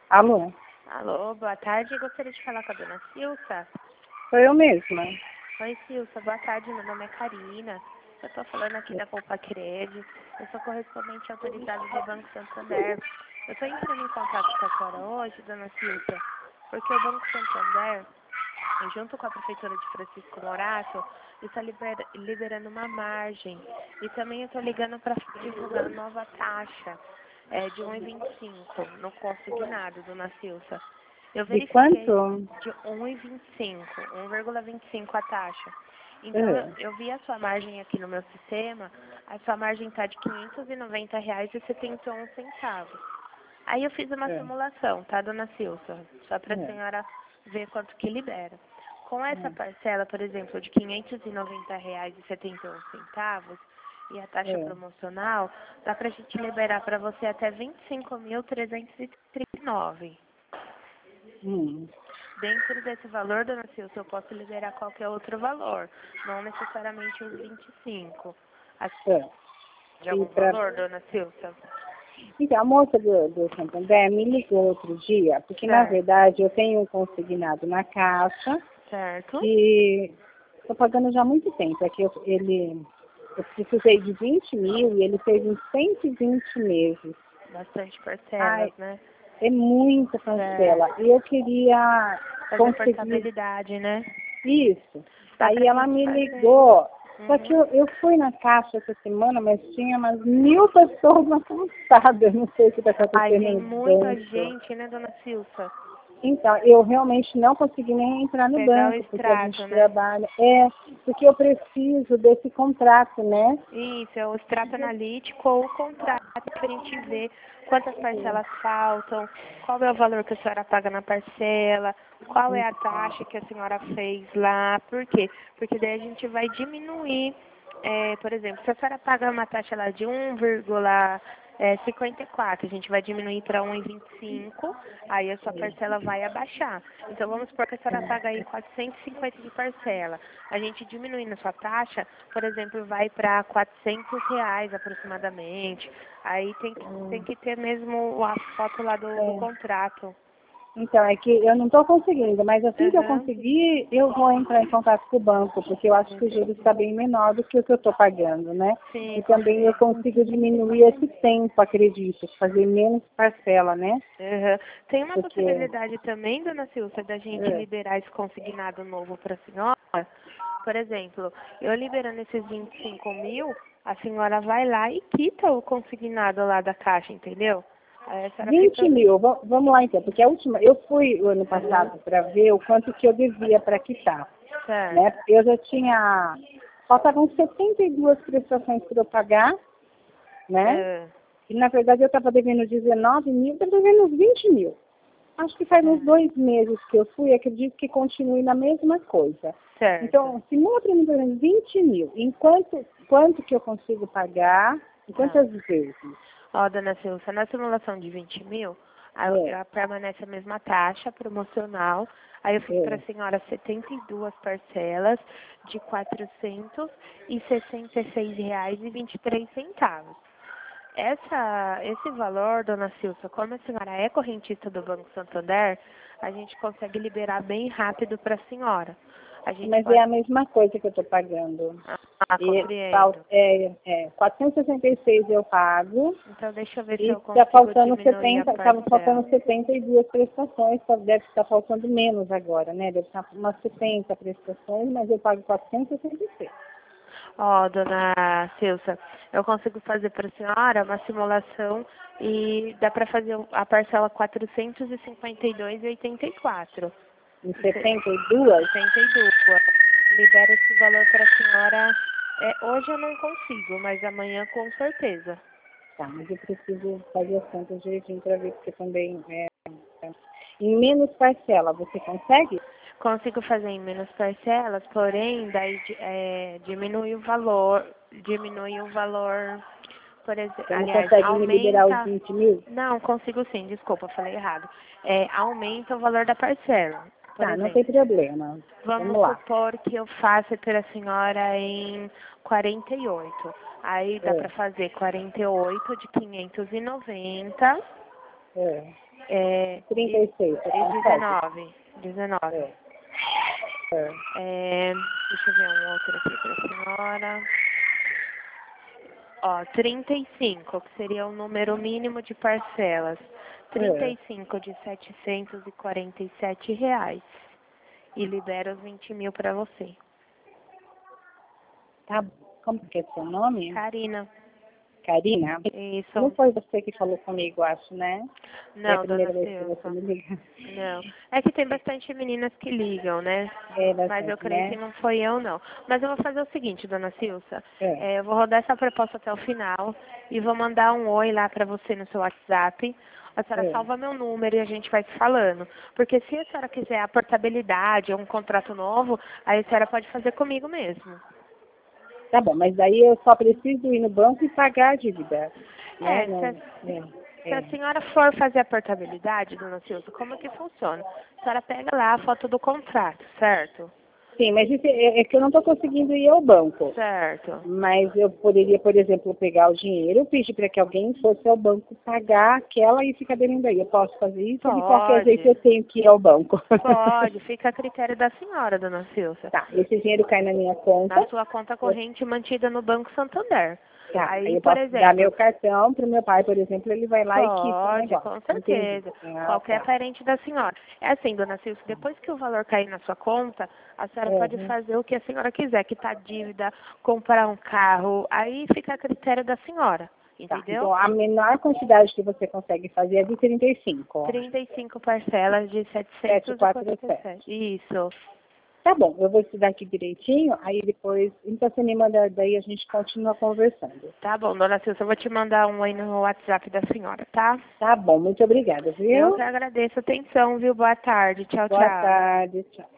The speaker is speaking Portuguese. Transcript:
Alô? Alô, boa tarde. Gostaria de falar com a dona Silsa. Sou eu mesma. Oi, Silsa. Boa tarde. Meu nome é Karina. Eu estou falando aqui da Poupa Cred. Eu sou correspondente autorizado do Banco Santander. Eu estou entrando em contato com a senhora hoje, dona Silsa, porque o Banco Santander, junto com a Prefeitura de Francisco Morato, está liberando uma margem. E também eu estou ligando para divulgar a nova taxa de 1,25 no consignado, dona Silsa. Eu De verifiquei quanto? de 1,25, 1,25 a taxa. Então, É. eu vi a sua margem aqui no meu sistema, a sua margem está de R$ 590,71. Aí eu fiz uma É. simulação, tá, dona Silsa? Só para a É. senhora ver quanto que libera. Com essa É. parcela, por exemplo, de R$ 590,71 e a taxa É. promocional, dá para a gente liberar para você até R$ 25.339. Hum. Dentro desse valor, dona Silsa, eu posso liberar qualquer outro valor, não necessariamente os 25. É. De E algum valor, dona Silsa? Então, a moça do Santander me ligou outro dia, porque na Certo, verdade eu tenho um consignado na caixa certo. que estou pagando já há muito tempo. É que eu precisei de 20 mil e ele fez uns 120 meses. Bastante Ai, parcelas, né? é muita parcela. Certo. E eu queria Fazer conseguir portabilidade, né? isso. Dá pra Aí ela gente me fazer. ligou. Só que Uhum. eu fui na caixa essa semana, mas tinha umas 1000 pessoas na calçada. Eu não sei o que está Ai, acontecendo tem no muita banco. gente, né, dona Silsa? Então, eu realmente não consegui nem entrar no Pegar o banco, porque a extrato, gente né? trabalha. É, porque eu preciso desse contrato, né? Isso, é o extrato analítico ou o contrato para a gente ver quantas parcelas faltam, qual é o valor que a senhora paga na parcela, qual é a taxa que a senhora fez lá. Por quê? Porque daí a gente vai diminuir, por exemplo, se a senhora paga uma taxa lá de 1,54, a gente vai diminuir para 1,25, aí a sua parcela vai abaixar. Então vamos supor que a senhora paga aí 450 de parcela. A gente diminuindo a sua taxa, por exemplo, vai para R$ 400 aproximadamente. Aí tem que ter mesmo a foto lá do É. contrato. Então, é que eu não estou conseguindo, mas assim que eu Aham. conseguir, eu vou entrar em contato com o banco, porque eu acho que o juros está bem menor do que o que eu estou pagando, né? Sim, E também eu compreendo. consigo diminuir esse tempo, acredito, fazer menos parcela, né? Aham. Tem uma Porque possibilidade também, dona Silvia, da gente é, liberar esse consignado novo para a senhora. Por exemplo, eu liberando esses 25 mil, a senhora vai lá e quita o consignado lá da caixa, entendeu? Aí a senhora 20 fica. mil, vamos lá então, porque a última, eu fui o ano Aham. passado para ver o quanto que eu devia para quitar, né? Certo. Eu já tinha, faltavam 72 prestações para eu pagar, né? É, E na verdade eu estava devendo 19 mil, estou devendo uns 20 mil. Acho que faz uns é. 2 meses que eu fui, acredito que continue na mesma coisa. Certo. Então, simula para mim, por exemplo, 20 mil. Quanto que eu consigo pagar? Em Tá. quantas vezes? Ó, dona Silvia, na simulação de 20 mil, É, permanece a mesma taxa promocional. Aí eu fiz para é. a senhora 72 parcelas de R$ 466,23. Esse valor, dona Silvia, como a senhora é correntista do Banco Santander, a gente consegue liberar bem rápido para a senhora. A gente Mas é pode. a mesma coisa que eu estou pagando. E Compreendo. 466 eu pago Então, deixa eu ver se e eu está consigo faltando diminuir a 70, estava parcela. faltando 72 prestações, deve estar faltando menos agora, né? Deve estar umas 70 prestações, mas eu pago 466. Ó, dona Silsa, eu consigo fazer para a senhora uma simulação e dá para fazer a parcela 452,84. Em Você- 72. 82. Libera esse valor para a senhora. Hoje eu não consigo, mas amanhã com certeza. Tá, mas eu preciso fazer as contas direitinho para ver, porque também em menos parcela, você consegue? Consigo fazer em menos parcelas, porém, daí diminui o valor, por exemplo, Você não aliás, consegue me liberar os aumenta, 20 mil? não, consigo sim, desculpa, falei errado. Aumenta o valor da parcela, por Tá, não tem exemplo. problema. Vamos Vamos lá. supor que eu faça para a senhora em 48. Aí dá É, para fazer 48 de 590. é. 36. E 19. 19. Deixa eu ver um outro aqui para a senhora. Ó, 35, que seria o número mínimo de parcelas. 35 de R$ 747. E libera os 20 mil para você. Tá, como que é seu nome? Karina. Karina? Isso. Não foi você que falou comigo, acho, né? É a Não, primeira dona vez que você me Silva. liga. Não. É que tem bastante meninas que ligam, né? É Mas bastante, eu creio né? que não foi eu, não. Mas eu vou fazer o seguinte, dona Silsa. É. Eu vou rodar essa proposta até o final e vou mandar um oi lá pra você no seu WhatsApp. A senhora salva meu número e a gente vai se falando. Porque se a senhora quiser a portabilidade ou um contrato novo, aí a senhora pode fazer comigo mesmo. Tá bom, mas daí eu só preciso ir no banco e pagar a dívida. Né? Se a senhora for fazer a portabilidade, dona Silsa, como é que funciona? A senhora pega lá a foto do contrato, certo? Sim, mas isso é que eu não estou conseguindo ir ao banco. Certo. Mas eu poderia, por exemplo, pegar o dinheiro, pedir para que alguém fosse ao banco pagar aquela e ficar devendo aí. Eu posso fazer isso ou de qualquer jeito eu tenho que ir ao banco? Pode, fica a critério da senhora, dona Silsa. Tá, esse dinheiro cai na minha conta. Na sua conta corrente mantida no Banco Santander. Tá, Aí, eu por posso exemplo, dar meu cartão para o meu pai, por exemplo, ele vai lá e quita o pode, negócio. com certeza. Entendi. Qualquer Tá. parente da senhora. É assim, dona Silvia, depois que o valor cair na sua conta, a senhora pode fazer o que a senhora quiser, quitar dívida, comprar um carro, aí fica a critério da senhora, Tá, entendeu? então a menor quantidade que você consegue fazer é de 35. 35 parcelas de 747. 747. Isso. Tá bom, eu vou estudar aqui direitinho, aí depois, então você me manda, daí a gente continua conversando. Tá bom, dona Silvia, eu vou te mandar um aí no WhatsApp da senhora, tá? Tá bom, muito obrigada, Eu viu? que agradeço a atenção, viu? Boa tarde. Tchau, Boa tchau. tarde, tchau.